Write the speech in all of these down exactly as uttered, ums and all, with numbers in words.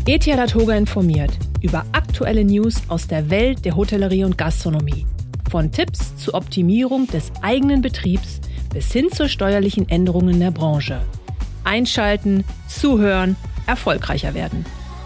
E T H Latoga informiert über aktuelle News aus der Welt der Hotellerie und Gastronomie. Von Tipps zur Optimierung des eigenen Betriebs bis hin zu steuerlichen Änderungen der Branche. Einschalten, zuhören, erfolgreicher werden.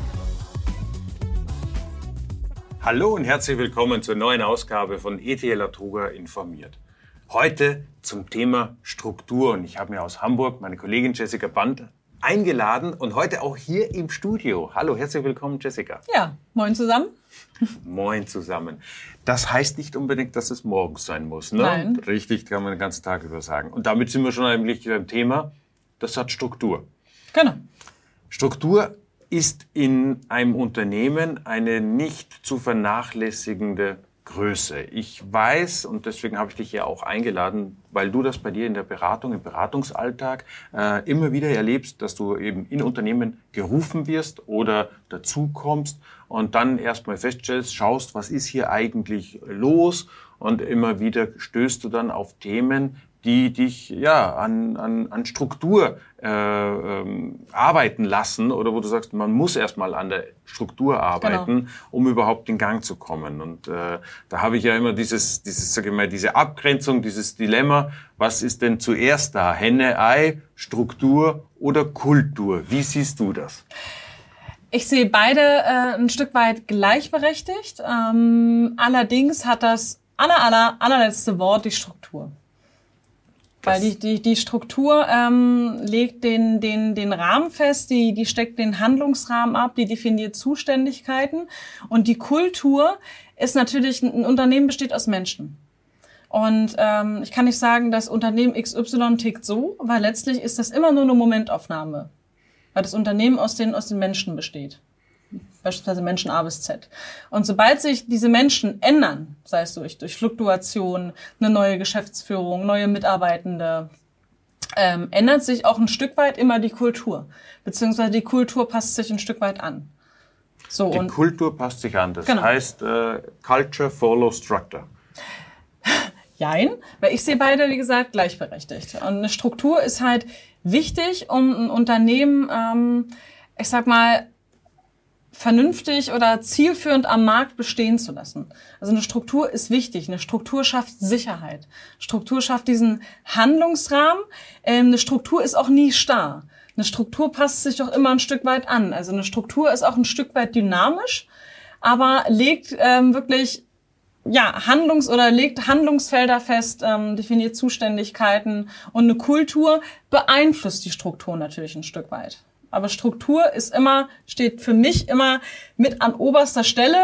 Hallo und herzlich willkommen zur neuen Ausgabe von E T H Latoga informiert. Heute zum Thema Struktur. Und ich habe mir aus Hamburg meine Kollegin Jessica Band eingeladen und heute auch hier im Studio. Hallo, herzlich willkommen, Jessica. Ja, moin zusammen. Moin zusammen. Das heißt nicht unbedingt, dass es morgens sein muss, ne? Nein. Richtig, kann man den ganzen Tag über sagen. Und damit sind wir schon eigentlich beim Thema, das hat Struktur. Genau. Struktur ist in einem Unternehmen eine nicht zu vernachlässigende Größe. Ich weiß, und deswegen habe ich dich ja auch eingeladen, weil du das bei dir in der Beratung, im Beratungsalltag äh, immer wieder erlebst, dass du eben in Unternehmen gerufen wirst oder dazukommst und dann erstmal feststellst, schaust, was ist hier eigentlich los, und immer wieder stößt du dann auf Themen, die dich ja an, an, an Struktur äh, ähm, arbeiten lassen, oder wo du sagst, man muss erstmal an der Struktur arbeiten, genau, um überhaupt in Gang zu kommen. Und äh, da habe ich ja immer dieses, dieses, sag ich mal, diese Abgrenzung, dieses Dilemma: Was ist denn zuerst da? Henne, Ei, Struktur oder Kultur? Wie siehst du das? Ich sehe beide äh, ein Stück weit gleichberechtigt. Ähm, allerdings hat das aller, aller, allerletzte Wort die Struktur. Weil die, die, die Struktur ähm, legt den, den, den Rahmen fest, die, die steckt den Handlungsrahmen ab, die definiert Zuständigkeiten. Und die Kultur ist natürlich, ein Unternehmen besteht aus Menschen. Und ähm, ich kann nicht sagen, das Unternehmen X Y tickt so, weil letztlich ist das immer nur eine Momentaufnahme. Weil das Unternehmen aus den, aus den Menschen besteht. Beispielsweise Menschen A bis Z. Und sobald sich diese Menschen ändern, sei es durch, durch Fluktuation, eine neue Geschäftsführung, neue Mitarbeitende, ähm, ändert sich auch ein Stück weit immer die Kultur. Beziehungsweise die Kultur passt sich ein Stück weit an. So, die und Kultur passt sich an. Das genau. heißt, äh, Culture follows Structure. Jein, weil ich sehe beide, wie gesagt, gleichberechtigt. Und eine Struktur ist halt wichtig, um ein Unternehmen, ähm, ich sag mal, vernünftig oder zielführend am Markt bestehen zu lassen. Also eine Struktur ist wichtig. Eine Struktur schafft Sicherheit. Struktur schafft diesen Handlungsrahmen. Ähm, eine Struktur ist auch nie starr. Eine Struktur passt sich auch immer ein Stück weit an. Also eine Struktur ist auch ein Stück weit dynamisch, aber legt ähm, wirklich ja Handlungs- oder legt Handlungsfelder fest, ähm, definiert Zuständigkeiten, und eine Kultur beeinflusst die Struktur natürlich ein Stück weit. Aber Struktur ist immer, steht für mich immer mit an oberster Stelle.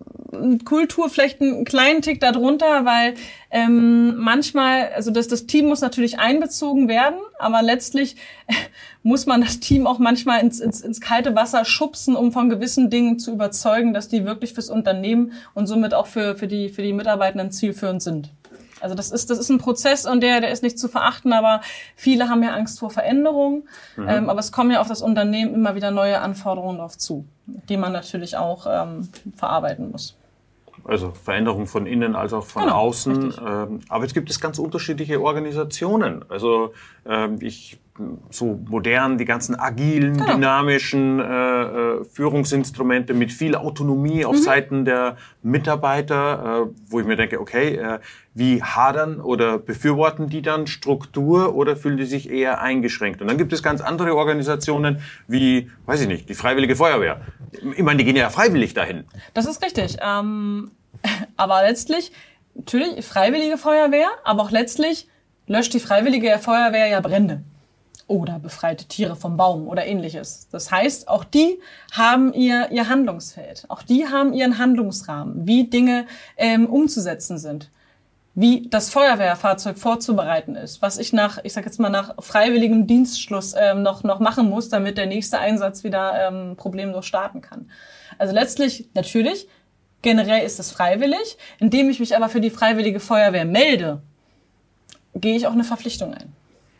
Kultur vielleicht einen kleinen Tick darunter, weil ähm, manchmal, also das, das Team muss natürlich einbezogen werden, aber letztlich äh, muss man das Team auch manchmal ins, ins, ins kalte Wasser schubsen, um von gewissen Dingen zu überzeugen, dass die wirklich fürs Unternehmen und somit auch für, für die, für die Mitarbeitenden zielführend sind. Also das ist, das ist ein Prozess, und der, der ist nicht zu verachten, aber viele haben ja Angst vor Veränderung. Mhm. Ähm, aber es kommen ja auf das Unternehmen immer wieder neue Anforderungen drauf zu, die man natürlich auch ähm, verarbeiten muss. Also Veränderung von innen als auch von genau, außen. Ähm, aber es gibt es ganz unterschiedliche Organisationen. Also ähm, ich so modern, die ganzen agilen, genau. dynamischen äh, Führungsinstrumente mit viel Autonomie auf mhm. Seiten der Mitarbeiter, äh, wo ich mir denke, okay, äh, wie hadern oder befürworten die dann Struktur oder fühlen die sich eher eingeschränkt? Und dann gibt es ganz andere Organisationen wie, weiß ich nicht, die Freiwillige Feuerwehr. Ich meine, die gehen ja freiwillig dahin. Das ist richtig. Ähm, aber letztlich, natürlich Freiwillige Feuerwehr, aber auch letztlich löscht die Freiwillige Feuerwehr ja Brände. Oder befreite Tiere vom Baum oder ähnliches. Das heißt, auch die haben ihr, ihr Handlungsfeld. Auch die haben ihren Handlungsrahmen, wie Dinge ähm, umzusetzen sind. Wie das Feuerwehrfahrzeug vorzubereiten ist. Was ich nach, ich sag jetzt mal nach freiwilligem Dienstschluss ähm, noch, noch machen muss, damit der nächste Einsatz wieder ähm, problemlos starten kann. Also letztlich, natürlich, generell ist es freiwillig. Indem ich mich aber für die Freiwillige Feuerwehr melde, gehe ich auch eine Verpflichtung ein.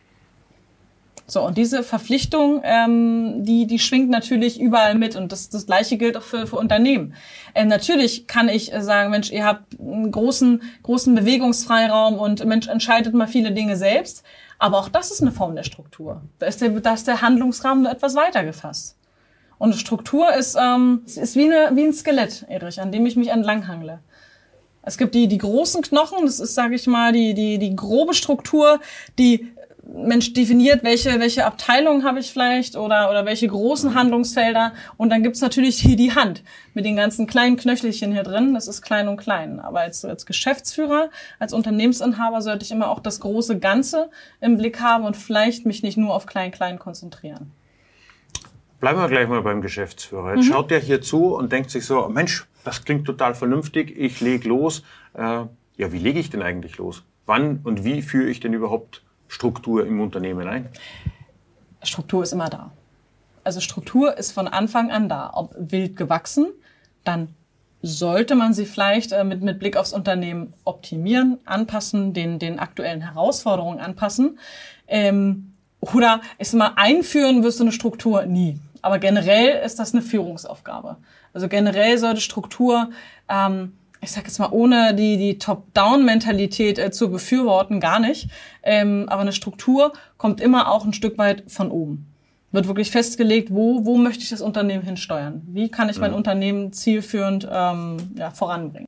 So, und diese Verpflichtung, ähm, die, die schwingt natürlich überall mit, und das, das Gleiche gilt auch für, für Unternehmen. Ähm, natürlich kann ich äh, sagen, Mensch, ihr habt einen großen, großen Bewegungsfreiraum und Mensch, entscheidet mal viele Dinge selbst. Aber auch das ist eine Form der Struktur. Da ist der, da ist der Handlungsrahmen nur etwas weiter gefasst. Und Struktur ist, ähm, ist wie, eine, wie ein Skelett, Erich, an dem ich mich entlanghangle. Es gibt die, die großen Knochen, das ist, sage ich mal, die, die, die grobe Struktur, die Mensch definiert, welche, welche Abteilung habe ich vielleicht oder, oder welche großen Handlungsfelder. Und dann gibt's natürlich hier die Hand mit den ganzen kleinen Knöchelchen hier drin. Das ist klein und klein. Aber als, als Geschäftsführer, als Unternehmensinhaber sollte ich immer auch das große Ganze im Blick haben und vielleicht mich nicht nur auf klein-klein konzentrieren. Bleiben wir gleich mal beim Geschäftsführer. Jetzt mhm. schaut der hier zu und denkt sich so, Mensch, das klingt total vernünftig, ich leg los. Äh, ja, wie lege ich denn eigentlich los? Wann und wie führe ich denn überhaupt Struktur im Unternehmen ein? Struktur ist immer da. Also Struktur ist von Anfang an da. Ob wild gewachsen, dann sollte man sie vielleicht äh, mit, mit Blick aufs Unternehmen optimieren, anpassen, den, den aktuellen Herausforderungen anpassen. Ähm, oder ist mal einführen wirst du eine Struktur nie. Aber generell ist das eine Führungsaufgabe. Also generell sollte Struktur, ähm, ich sag jetzt mal, ohne die, die Top-Down-Mentalität äh, zu befürworten, gar nicht. Ähm, aber eine Struktur kommt immer auch ein Stück weit von oben. Wird wirklich festgelegt, wo, wo möchte ich das Unternehmen hinsteuern? Wie kann ich mein ja. Unternehmen zielführend ähm, ja, voranbringen?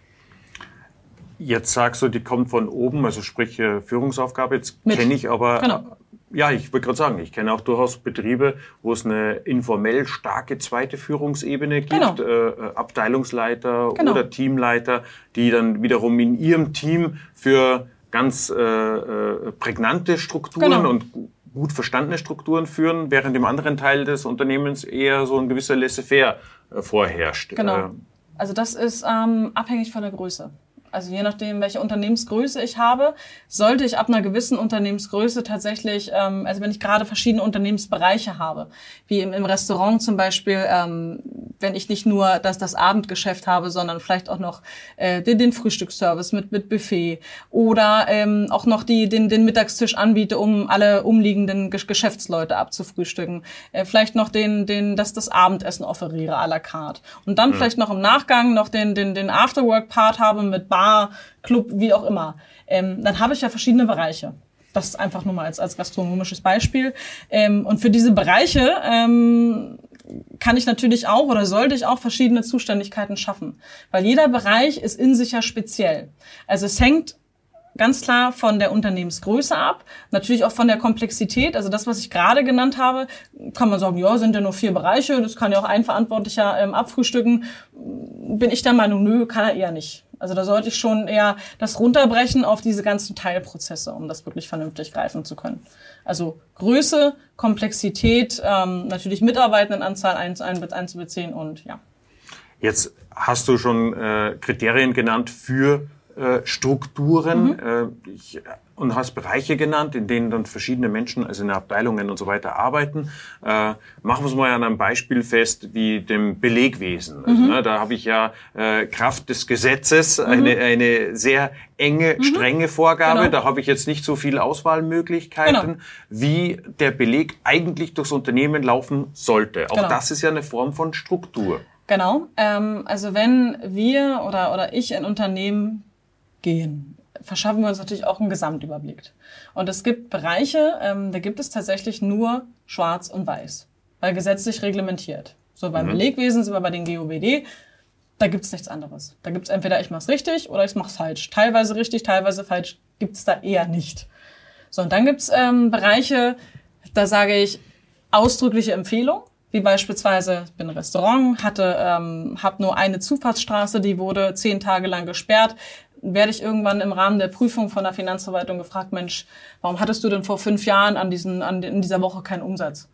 Jetzt sagst du, die kommt von oben, also sprich äh, Führungsaufgabe. Jetzt kenne ich aber... Genau. Ja, ich wollte gerade sagen, ich kenne auch durchaus Betriebe, wo es eine informell starke zweite Führungsebene gibt, genau. äh, Abteilungsleiter genau. oder Teamleiter, die dann wiederum in ihrem Team für ganz äh, äh, prägnante Strukturen genau. und gut verstandene Strukturen führen, während im anderen Teil des Unternehmens eher so ein gewisser Laissez-faire äh, vorherrscht. Genau. Äh, also das ist ähm, abhängig von der Größe. Also je nachdem, welche Unternehmensgröße ich habe, sollte ich ab einer gewissen Unternehmensgröße tatsächlich, ähm, also wenn ich gerade verschiedene Unternehmensbereiche habe, wie im, im Restaurant zum Beispiel, ähm, wenn ich nicht nur das, das Abendgeschäft habe, sondern vielleicht auch noch äh, den, den Frühstücksservice mit, mit Buffet oder ähm, auch noch die, den, den Mittagstisch anbiete, um alle umliegenden Gesch- Geschäftsleute abzufrühstücken. Äh, vielleicht noch den, den, das, das Abendessen offeriere à la carte. Und dann mhm. vielleicht noch im Nachgang noch den, den, den Afterwork-Part habe mit Bar, Club, wie auch immer. Ähm, dann habe ich ja verschiedene Bereiche. Das ist einfach nur mal als, als gastronomisches Beispiel. Ähm, und für diese Bereiche ähm, kann ich natürlich auch oder sollte ich auch verschiedene Zuständigkeiten schaffen. Weil jeder Bereich ist in sich ja speziell. Also es hängt ganz klar von der Unternehmensgröße ab, natürlich auch von der Komplexität. Also das, was ich gerade genannt habe, kann man sagen, ja, sind ja nur vier Bereiche, das kann ja auch ein Verantwortlicher ähm, abfrühstücken. Bin ich der Meinung, nö, kann er eher nicht. Also da sollte ich schon eher das runterbrechen auf diese ganzen Teilprozesse, um das wirklich vernünftig greifen zu können. Also Größe, Komplexität, ähm, natürlich Mitarbeitendenanzahl einzubeziehen und ja. Jetzt hast du schon äh, Kriterien genannt für äh, Strukturen mhm. äh, ich, und hast Bereiche genannt, in denen dann verschiedene Menschen, also in Abteilungen und so weiter arbeiten. Äh, machen wir es mal an einem Beispiel fest, wie dem Belegwesen. Also, mhm. ne, da habe ich ja äh, Kraft des Gesetzes mhm. eine, eine sehr enge, mhm. strenge Vorgabe. Genau. Da habe ich jetzt nicht so viele Auswahlmöglichkeiten, genau. wie der Beleg eigentlich durchs Unternehmen laufen sollte. Auch genau. das ist ja eine Form von Struktur. Genau. Ähm, also wenn wir oder, oder ich in Unternehmen gehen, verschaffen wir uns natürlich auch einen Gesamtüberblick. Und es gibt Bereiche, ähm, da gibt es tatsächlich nur schwarz und weiß, weil gesetzlich reglementiert. So beim mhm. Belegwesen sind wir bei den G O B D, da gibt's nichts anderes. Da gibt's entweder ich mach's richtig oder ich mach's falsch. Teilweise richtig, teilweise falsch gibt's da eher nicht. So, und dann gibt's ähm, Bereiche, da sage ich ausdrückliche Empfehlung. Wie beispielsweise, ich bin ein Restaurant, hatte, ähm, habe nur eine Zufahrtsstraße, die wurde zehn Tage lang gesperrt. Werde ich irgendwann im Rahmen der Prüfung von der Finanzverwaltung gefragt, Mensch, warum hattest du denn vor fünf Jahren an diesen, an in dieser Woche keinen Umsatz?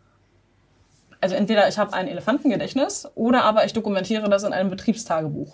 Also entweder ich habe ein Elefantengedächtnis oder aber ich dokumentiere das in einem Betriebstagebuch.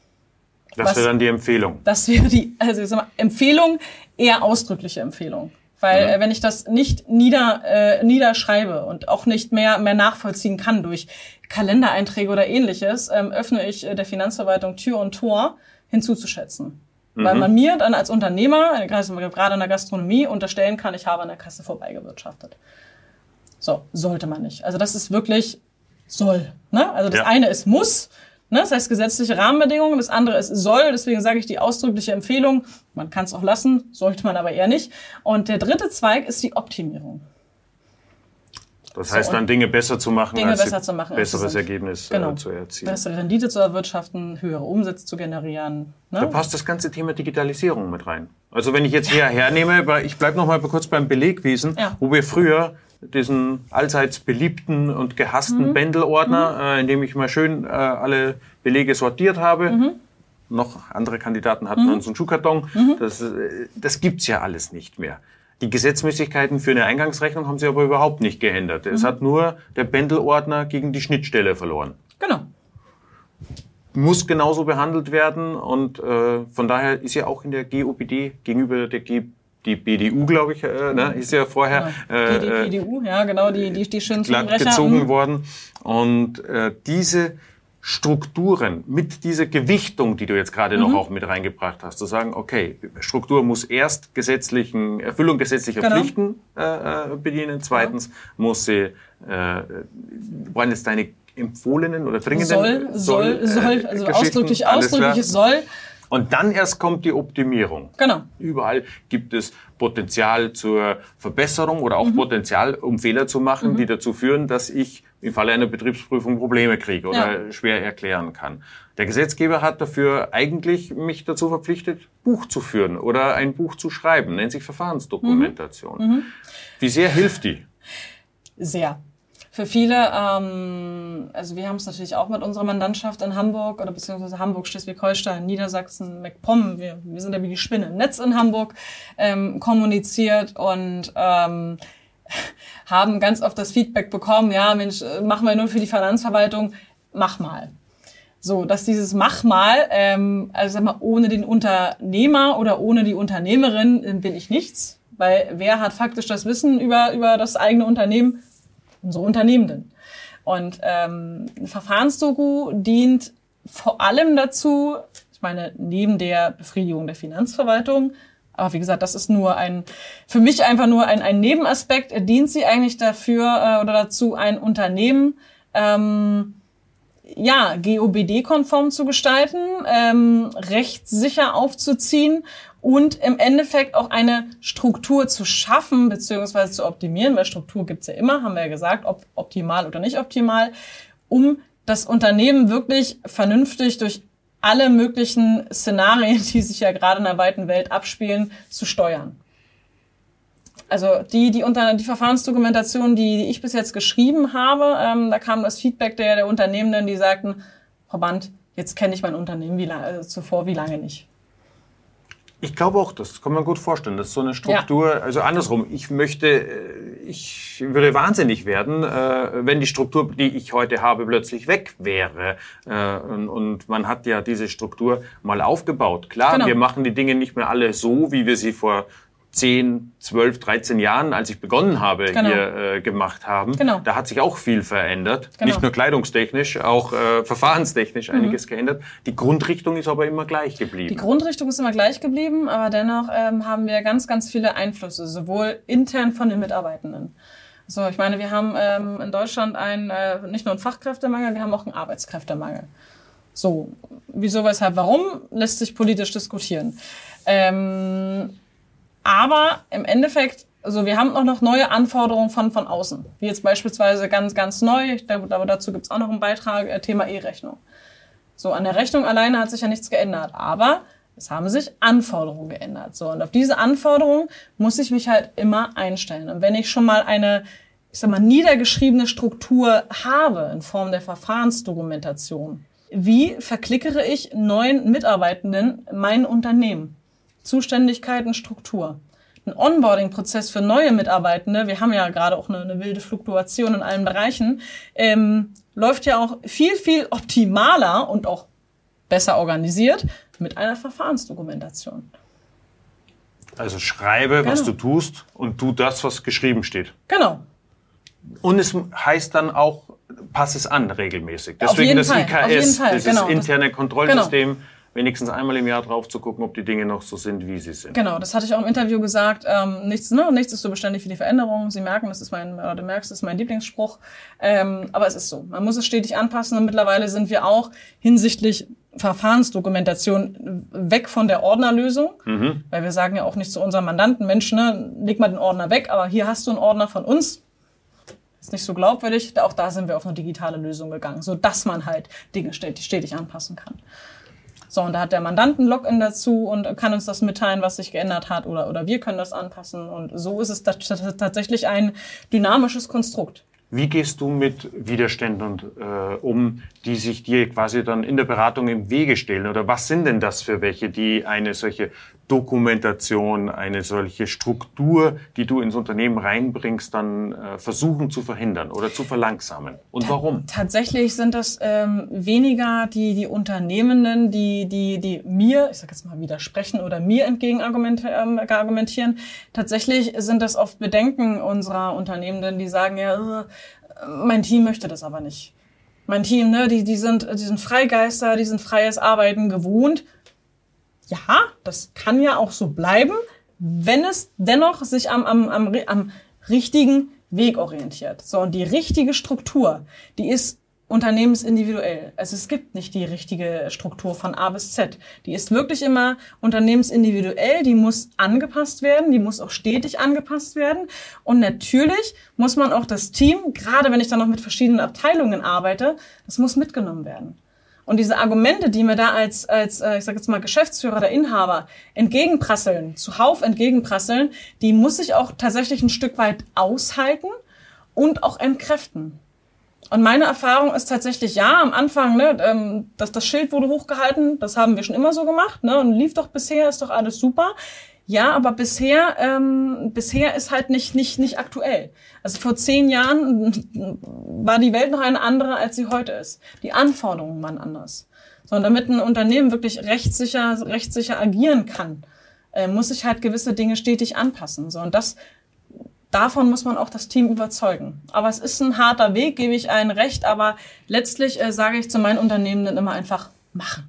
Das wäre dann die Empfehlung. Das wäre die, also ich sag mal, Empfehlung, eher ausdrückliche Empfehlung. Weil ja. wenn ich das nicht nieder, äh, niederschreibe und auch nicht mehr, mehr nachvollziehen kann durch Kalendereinträge oder ähnliches, ähm, öffne ich äh, der Finanzverwaltung Tür und Tor hinzuzuschätzen. Mhm. Weil man mir dann als Unternehmer, gerade in der Gastronomie, unterstellen kann, ich habe an der Kasse vorbeigewirtschaftet. So, sollte man nicht. Also das ist wirklich soll. Ne? Also das ja. eine ist muss, ne? Das heißt gesetzliche Rahmenbedingungen, das andere ist soll, deswegen sage ich die ausdrückliche Empfehlung, man kann es auch lassen, sollte man aber eher nicht. Und der dritte Zweig ist die Optimierung. Das heißt so, dann Dinge besser zu machen, Dinge als besser zu machen, besseres Ergebnis genau. äh, zu erzielen. Bessere Rendite zu erwirtschaften, höhere Umsätze zu generieren. Ne? Da passt das ganze Thema Digitalisierung mit rein. Also wenn ich jetzt hier hernehme, ich bleibe noch mal kurz beim Belegwesen, ja. wo wir früher diesen allseits beliebten und gehassten mhm. Bändelordner, mhm. äh, in dem ich mal schön äh, alle Belege sortiert habe. Mhm. Noch andere Kandidaten hatten mhm. so einen Schuhkarton. Mhm. Das, das gibt's ja alles nicht mehr. Die Gesetzmäßigkeiten für eine Eingangsrechnung haben sie aber überhaupt nicht geändert. Mhm. Es hat nur der Bändelordner gegen die Schnittstelle verloren. Genau. Muss genauso behandelt werden und äh, von daher ist ja auch in der G O B D gegenüber der G die B D U, glaube ich, äh, ne, ist ja vorher äh, die, die B D U, ja genau, die die die schön glatt gezogen worden und äh, diese Strukturen mit dieser Gewichtung, die du jetzt gerade noch mhm. auch mit reingebracht hast, zu sagen, okay, Struktur muss erst gesetzlichen Erfüllung gesetzlicher genau. Pflichten äh, bedienen, zweitens ja. muss sie, äh, wollen jetzt deine empfohlenen oder dringenden soll, soll, soll, soll also ausdrücklich, ausdrückliches soll. Und dann erst kommt die Optimierung. Genau. Überall gibt es Potenzial zur Verbesserung oder auch mhm. Potenzial, um Fehler zu machen, mhm. die dazu führen, dass ich im Falle einer Betriebsprüfung Probleme kriege oder ja. schwer erklären kann. Der Gesetzgeber hat dafür eigentlich mich dazu verpflichtet, Buch zu führen oder ein Buch zu schreiben, nennt sich Verfahrensdokumentation. Mhm. Wie sehr hilft die? Sehr. Für viele, ähm, also wir haben es natürlich auch mit unserer Mandantschaft in Hamburg oder beziehungsweise Hamburg, Schleswig-Holstein, Niedersachsen, MacPom, wir, wir sind ja wie die Spinne im Netz in Hamburg, ähm, kommuniziert und ähm, haben ganz oft das Feedback bekommen, ja Mensch, machen wir nur für die Finanzverwaltung, mach mal. So, dass dieses Mach mal, ähm, also sag mal, ohne den Unternehmer oder ohne die Unternehmerin bin ich nichts, weil wer hat faktisch das Wissen über über das eigene Unternehmen? Unsere Unternehmenden. Und ähm, ein Verfahrensdoku dient vor allem dazu, ich meine, neben der Befriedigung der Finanzverwaltung, aber wie gesagt, das ist nur ein, für mich einfach nur ein, ein Nebenaspekt, dient sie eigentlich dafür äh, oder dazu, ein Unternehmen ähm, ja, G O B D-konform zu gestalten, ähm, rechtssicher aufzuziehen und im Endeffekt auch eine Struktur zu schaffen bzw. zu optimieren, weil Struktur gibt's ja immer, haben wir ja gesagt, ob optimal oder nicht optimal, um das Unternehmen wirklich vernünftig durch alle möglichen Szenarien, die sich ja gerade in der weiten Welt abspielen, zu steuern. Also die die unter die Verfahrensdokumentation, die, die ich bis jetzt geschrieben habe, ähm, da kam das Feedback der der Unternehmenden, die sagten, Frau Band, jetzt kenne ich mein Unternehmen wie lange, also zuvor wie lange nicht. Ich glaube auch, das kann man gut vorstellen. Das ist so eine Struktur, ja. Also andersrum. Ich möchte, ich würde wahnsinnig werden, wenn die Struktur, die ich heute habe, plötzlich weg wäre. Und man hat ja diese Struktur mal aufgebaut. Klar, genau. Wir machen die Dinge nicht mehr alle so, wie wir sie vor zehn, zwölf, dreizehn Jahren, als ich begonnen habe, genau. hier äh, gemacht haben. Genau. Da hat sich auch viel verändert. Genau. Nicht nur kleidungstechnisch, auch äh, verfahrenstechnisch mhm. einiges geändert. Die Grundrichtung ist aber immer gleich geblieben. Die Grundrichtung ist immer gleich geblieben, aber dennoch ähm, haben wir ganz, ganz viele Einflüsse, sowohl intern von den Mitarbeitenden. So, ich meine, wir haben ähm, in Deutschland einen, äh, nicht nur einen Fachkräftemangel, wir haben auch einen Arbeitskräftemangel. So, wieso, weshalb, warum, lässt sich politisch diskutieren. Ähm, Aber im Endeffekt, also wir haben auch noch neue Anforderungen von von außen. Wie jetzt beispielsweise ganz, ganz neu, ich glaube, dazu gibt's auch noch einen Beitrag, Thema E-Rechnung. So, an der Rechnung alleine hat sich ja nichts geändert. Aber es haben sich Anforderungen geändert. So, und auf diese Anforderungen muss ich mich halt immer einstellen. Und wenn ich schon mal eine, ich sag mal, niedergeschriebene Struktur habe in Form der Verfahrensdokumentation, wie verklickere ich neuen Mitarbeitenden mein Unternehmen? Zuständigkeiten, Struktur. Ein Onboarding-Prozess für neue Mitarbeitende, wir haben ja gerade auch eine, eine wilde Fluktuation in allen Bereichen, ähm, läuft ja auch viel, viel optimaler und auch besser organisiert mit einer Verfahrensdokumentation. Also schreibe, genau. was du tust und tu das, was geschrieben steht. Genau. Und es heißt dann auch, pass es an regelmäßig. Deswegen auf jeden das Fall, I K S, auf jeden Fall, dieses genau, interne das, Kontrollsystem, genau. wenigstens einmal im Jahr drauf zu gucken, ob die Dinge noch so sind, wie sie sind. Genau, das hatte ich auch im Interview gesagt. Ähm, nichts, ne, nichts ist so beständig wie die Veränderung. Sie merken, das ist mein, oder du merkst, das ist mein Lieblingsspruch. Ähm, aber es ist so. Man muss es stetig anpassen und mittlerweile sind wir auch hinsichtlich Verfahrensdokumentation weg von der Ordnerlösung. Mhm. Weil wir sagen ja auch nicht zu unseren Mandanten, Mensch, ne, leg mal den Ordner weg, aber hier hast du einen Ordner von uns. ist nicht so glaubwürdig. Auch da sind wir auf eine digitale Lösung gegangen, sodass man halt Dinge stetig anpassen kann. So, und da hat der Mandant ein Login dazu und kann uns das mitteilen, was sich geändert hat, oder, oder wir können das anpassen. Und so ist es tatsächlich ein dynamisches Konstrukt. Wie gehst du mit Widerständen äh, um, die sich dir quasi dann in der Beratung im Wege stellen? Oder was sind denn das für welche, die eine solche Dokumentation, eine solche Struktur, die du ins Unternehmen reinbringst, dann äh, versuchen zu verhindern oder zu verlangsamen? Und warum? Tatsächlich sind das ähm, weniger die die Unternehmenden, die die die mir, ich sag jetzt mal widersprechen oder mir entgegen argumentieren. Ähm, argumentieren. Tatsächlich sind das oft Bedenken unserer Unternehmenden, die sagen, ja, äh, mein Team möchte das aber nicht. Mein Team, ne, die die sind die sind Freigeister, die sind freies Arbeiten gewohnt. Ja, das kann ja auch so bleiben, wenn es dennoch sich am, am, am, am richtigen Weg orientiert. So, und die richtige Struktur, die ist unternehmensindividuell. Also es gibt nicht die richtige Struktur von A bis Z. Die ist wirklich immer unternehmensindividuell, die muss angepasst werden, die muss auch stetig angepasst werden. Und natürlich muss man auch das Team, gerade wenn ich dann noch mit verschiedenen Abteilungen arbeite, das muss mitgenommen werden. Und diese Argumente, die mir da als, als ich sag jetzt mal, Geschäftsführer oder Inhaber entgegenprasseln, zuhauf entgegenprasseln, die muss ich auch tatsächlich ein Stück weit aushalten und auch entkräften. Und meine Erfahrung ist tatsächlich, ja, am Anfang, ne, das, das Schild wurde hochgehalten, das haben wir schon immer so gemacht, ne, und lief doch bisher, ist doch alles super. Ja, aber bisher, ähm, bisher ist halt nicht, nicht, nicht aktuell. Also vor zehn Jahren war die Welt noch eine andere, als sie heute ist. Die Anforderungen waren anders. So, und damit ein Unternehmen wirklich rechtssicher, rechtssicher agieren kann, äh, muss sich halt gewisse Dinge stetig anpassen. So, und das, davon muss man auch das Team überzeugen. Aber es ist ein harter Weg, gebe ich allen recht, aber letztlich äh, sage ich zu meinen Unternehmenden immer einfach machen.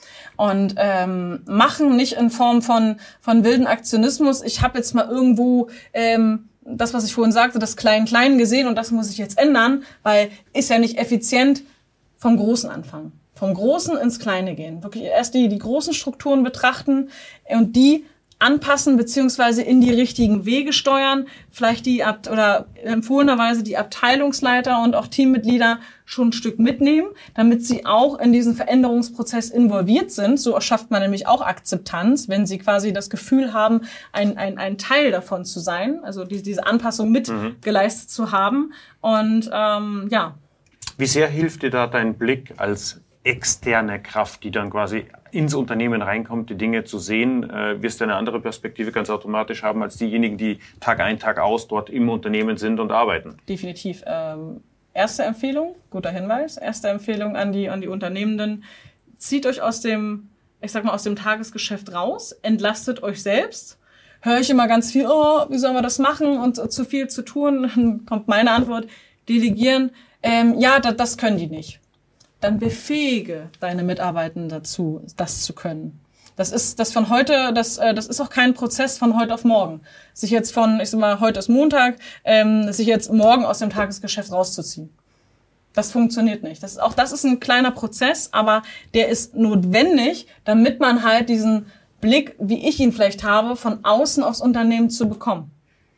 Und ähm, machen nicht in Form von von wilden Aktionismus. Ich habe jetzt mal irgendwo ähm, das, was ich vorhin sagte, das Klein-Klein gesehen und das muss ich jetzt ändern, weil ist ja nicht effizient. Vom Großen anfangen. Vom Großen ins Kleine gehen. Wirklich erst die die großen Strukturen betrachten und die anpassen beziehungsweise in die richtigen Wege steuern, vielleicht die Ab- oder empfohlenerweise die Abteilungsleiter und auch Teammitglieder schon ein Stück mitnehmen, damit sie auch in diesen Veränderungsprozess involviert sind. So schafft man nämlich auch Akzeptanz, wenn sie quasi das Gefühl haben, ein ein ein Teil davon zu sein, also die, diese Anpassung mit mhm. geleistet zu haben. Und ähm, ja. Wie sehr hilft dir da dein Blick als externe Kraft, die dann quasi ins Unternehmen reinkommt, die Dinge zu sehen, äh, wirst du eine andere Perspektive ganz automatisch haben als diejenigen, die Tag ein, Tag aus dort im Unternehmen sind und arbeiten? Definitiv. Ähm, erste Empfehlung, guter Hinweis, erste Empfehlung an die, an die Unternehmenden, zieht euch aus dem, ich sag mal, aus dem Tagesgeschäft raus, entlastet euch selbst. Höre ich immer ganz viel, oh, wie sollen wir das machen und zu viel zu tun, dann kommt meine Antwort, delegieren, ähm, ja, das, das können die nicht. Dann befähige deine Mitarbeitenden dazu, das zu können. Das ist das von heute, das das ist auch kein Prozess von heute auf morgen. Sich jetzt von, ich sag mal, heute ist Montag, ähm, sich jetzt morgen aus dem Tagesgeschäft rauszuziehen. Das funktioniert nicht. Das ist, auch das ist ein kleiner Prozess, aber der ist notwendig, damit man halt diesen Blick, wie ich ihn vielleicht habe, von außen aufs Unternehmen zu bekommen.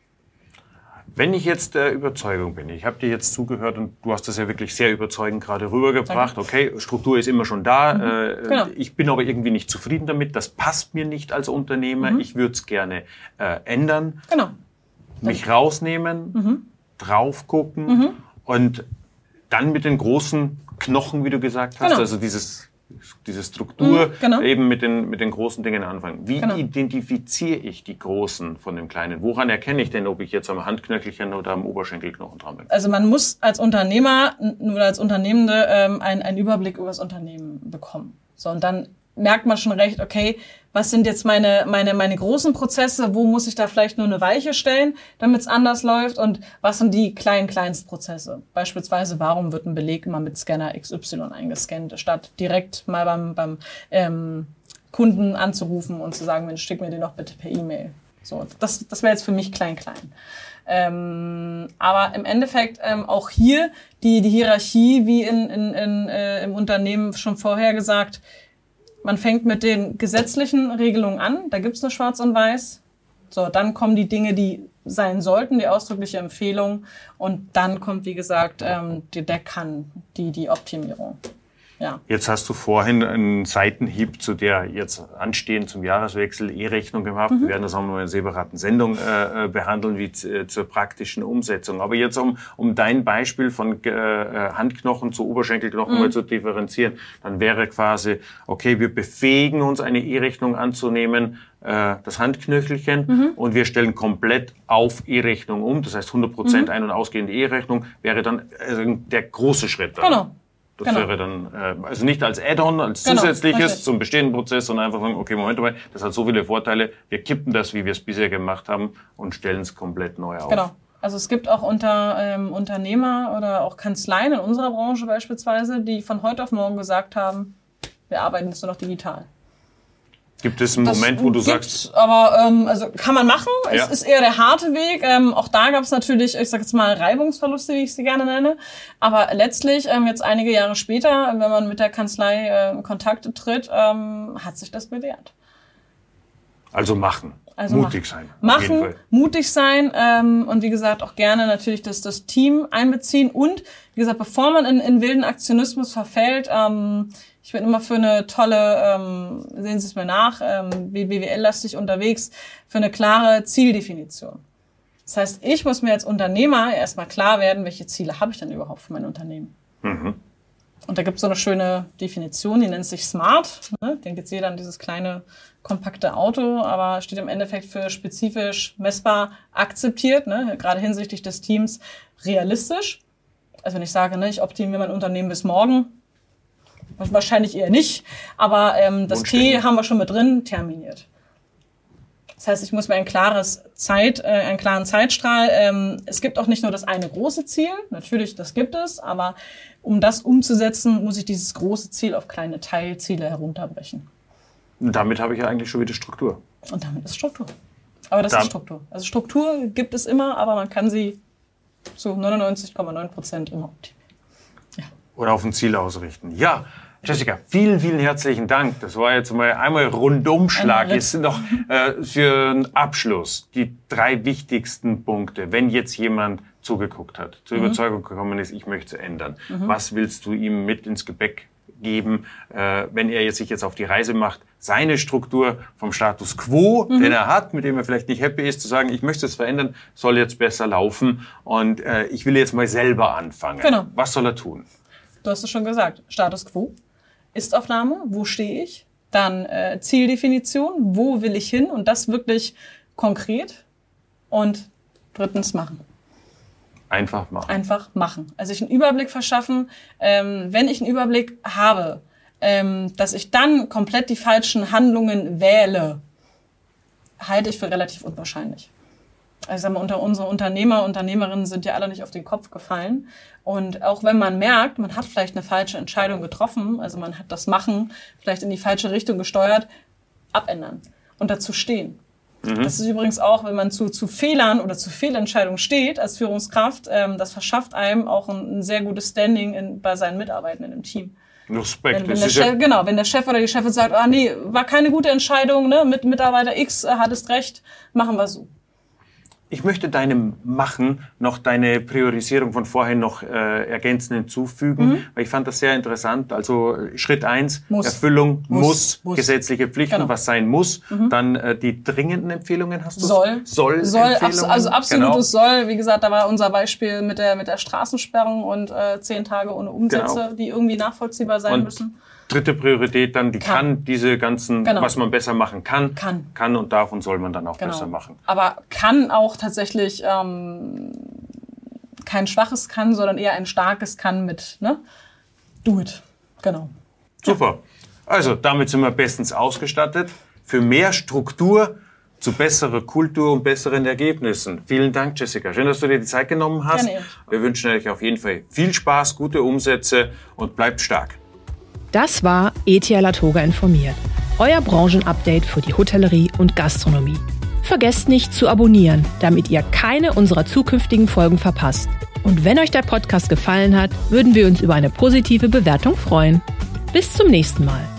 Wenn ich jetzt der Überzeugung bin, ich habe dir jetzt zugehört und du hast das ja wirklich sehr überzeugend gerade rübergebracht, okay, Struktur ist immer schon da, mhm, äh, genau. Ich bin aber irgendwie nicht zufrieden damit, das passt mir nicht als Unternehmer, mhm. ich würde es gerne äh, ändern, genau. mich rausnehmen, mhm. drauf gucken mhm. und dann mit den großen Knochen, wie du gesagt hast, genau. also dieses diese Struktur, mhm, genau. eben mit den, mit den großen Dingen anfangen. Wie genau. identifiziere ich die Großen von dem Kleinen? Woran erkenne ich denn, ob ich jetzt am Handknöchelchen oder am Oberschenkelknochen dran bin? Also man muss als Unternehmer oder als Unternehmende ähm, einen, einen Überblick über das Unternehmen bekommen. So, und dann merkt man schon recht, okay, was sind jetzt meine meine meine großen Prozesse, wo muss ich da vielleicht nur eine Weiche stellen, damit es anders läuft und was sind die kleinen Kleinstprozesse? Beispielsweise, warum wird ein Beleg immer mit Scanner X Y eingescannt, statt direkt mal beim beim ähm, Kunden anzurufen und zu sagen, Mensch, schick mir den doch bitte per E-Mail. So, das das wäre jetzt für mich klein klein. Ähm, aber im Endeffekt ähm, auch hier die die Hierarchie wie in in, in äh, im Unternehmen schon vorher gesagt. Man fängt mit den gesetzlichen Regelungen an, da gibt's nur Schwarz und Weiß. So, dann kommen die Dinge, die sein sollten, die ausdrückliche Empfehlung. Und dann kommt, wie gesagt, ähm, die, der kann, die, die Optimierung. Ja. Jetzt hast du vorhin einen Seitenhieb zu der jetzt anstehend zum Jahreswechsel E-Rechnung gemacht. Mhm. Wir werden das auch noch in einer separaten Sendung äh, behandeln, wie äh, zur praktischen Umsetzung. Aber jetzt, um, um dein Beispiel von äh, Handknochen zu Oberschenkelknochen mhm. mal zu differenzieren, dann wäre quasi, okay, wir befähigen uns, eine E-Rechnung anzunehmen, äh, das Handknöchelchen, mhm. und wir stellen komplett auf E-Rechnung um. Das heißt, hundert Prozent mhm. ein- und ausgehende E-Rechnung wäre dann äh, der große Schritt. Dann. Genau. Das genau. wäre dann, äh, also nicht als Add-on, als genau, zusätzliches richtig. zum bestehenden Prozess, sondern einfach sagen, okay, Moment mal, das hat so viele Vorteile, wir kippen das, wie wir es bisher gemacht haben, und stellen es komplett neu auf. Genau. Also es gibt auch unter ähm, Unternehmer oder auch Kanzleien in unserer Branche beispielsweise, die von heute auf morgen gesagt haben, wir arbeiten jetzt nur noch digital. Gibt es einen das Moment, wo du gibt's, sagst... aber ähm, also kann man machen. Ja. Es ist eher der harte Weg. Ähm, auch da gab es natürlich, ich sag jetzt mal, Reibungsverluste, wie ich sie gerne nenne. Aber letztlich, ähm, jetzt einige Jahre später, wenn man mit der Kanzlei äh, in Kontakt tritt, ähm, hat sich das bewährt. Also machen. Also mutig sein. Machen, mutig sein ähm, und wie gesagt auch gerne natürlich das, das Team einbeziehen. Und wie gesagt, bevor man in, in wilden Aktionismus verfällt, ähm, ich bin immer für eine tolle, ähm, sehen Sie es mir nach, ähm, B W L-lastig unterwegs, für eine klare Zieldefinition. Das heißt, ich muss mir als Unternehmer erstmal klar werden, welche Ziele habe ich denn überhaupt für mein Unternehmen. Mhm. Und da gibt es so eine schöne Definition, die nennt sich SMART. Ne? Denkt jetzt jeder an dieses kleine, kompakte Auto, aber steht im Endeffekt für spezifisch, messbar, akzeptiert, ne? Gerade hinsichtlich des Teams realistisch. Also wenn ich sage, ne, ich optimiere mein Unternehmen bis morgen, wahrscheinlich eher nicht, aber ähm, das T haben wir schon mit drin, terminiert. Das heißt, ich muss mir ein klares Zeit, äh, einen klaren Zeitstrahl. Ähm, es gibt auch nicht nur das eine große Ziel, natürlich, das gibt es, aber um das umzusetzen, muss ich dieses große Ziel auf kleine Teilziele herunterbrechen. Und damit habe ich ja eigentlich schon wieder Struktur. Und damit ist Struktur. Aber das da- ist Struktur. Also Struktur gibt es immer, aber man kann sie zu neunundneunzig Komma neun Prozent immer optimieren. Oder auf ein Ziel ausrichten. Ja, Jessica, vielen, vielen herzlichen Dank. Das war jetzt mal einmal Rundumschlag. Einmal. Jetzt sind noch äh, für den Abschluss die drei wichtigsten Punkte, wenn jetzt jemand zugeguckt hat, zur Mhm. Überzeugung gekommen ist, ich möchte es ändern. Mhm. Was willst du ihm mit ins Gepäck geben, äh, wenn er jetzt sich jetzt auf die Reise macht, seine Struktur vom Status quo, Mhm. den er hat, mit dem er vielleicht nicht happy ist, zu sagen, ich möchte es verändern, soll jetzt besser laufen und äh, ich will jetzt mal selber anfangen. Genau. Was soll er tun? Du hast es schon gesagt. Status quo, Ist-Aufnahme, wo stehe ich? Dann äh, Zieldefinition, wo will ich hin? Und das wirklich konkret. Und drittens machen. Einfach machen. Einfach machen. Also sich einen Überblick verschaffen. Ähm, wenn ich einen Überblick habe, ähm, dass ich dann komplett die falschen Handlungen wähle, halte ich für relativ unwahrscheinlich. Also ich sag mal, unter unsere Unternehmer, Unternehmerinnen sind ja alle nicht auf den Kopf gefallen. Und auch wenn man merkt, man hat vielleicht eine falsche Entscheidung getroffen, also man hat das Machen vielleicht in die falsche Richtung gesteuert, abändern und dazu stehen. Mhm. Das ist übrigens auch, wenn man zu, zu Fehlern oder zu Fehlentscheidungen steht als Führungskraft, ähm, das verschafft einem auch ein, ein sehr gutes Standing in, bei seinen Mitarbeitenden im Team. Respekt. Wenn, wenn Das der ist ja Chef, genau, wenn der Chef oder die Chefin sagt, ah nee, war keine gute Entscheidung, ne, mit Mitarbeiter X äh, hattest recht, machen wir so. Ich möchte deinem Machen noch deine Priorisierung von vorhin noch äh, ergänzend hinzufügen, Mhm. weil ich fand das sehr interessant. Also Schritt eins, Muss. Erfüllung, muss, Muss. Muss. gesetzliche Pflichten, Genau. was sein muss. Dann äh, die dringenden Empfehlungen hast du? Soll. Soll. Soll, Empfehlungen. abs also absolutes Genau. Soll. Wie gesagt, da war unser Beispiel mit der, mit der Straßensperrung und äh, zehn Tage ohne Umsätze, Genau. die irgendwie nachvollziehbar sein Und müssen. dritte Priorität dann, die kann, Kann. diese ganzen, Genau. was man besser machen kann, Kann. kann und darf und soll man dann auch Genau. besser machen. Aber kann auch tatsächlich ähm, kein schwaches Kann, sondern eher ein starkes Kann mit, ne? Do it. Genau. Super. Also, damit sind wir bestens ausgestattet. Für mehr Struktur, zu besserer Kultur und besseren Ergebnissen. Vielen Dank, Jessica. Schön, dass du dir die Zeit genommen hast. Gerne. Wir wünschen euch auf jeden Fall viel Spaß, gute Umsätze und bleibt stark. Das war E T H Latoga informiert. Euer Branchenupdate für die Hotellerie und Gastronomie. Vergesst nicht zu abonnieren, damit ihr keine unserer zukünftigen Folgen verpasst. Und wenn euch der Podcast gefallen hat, würden wir uns über eine positive Bewertung freuen. Bis zum nächsten Mal.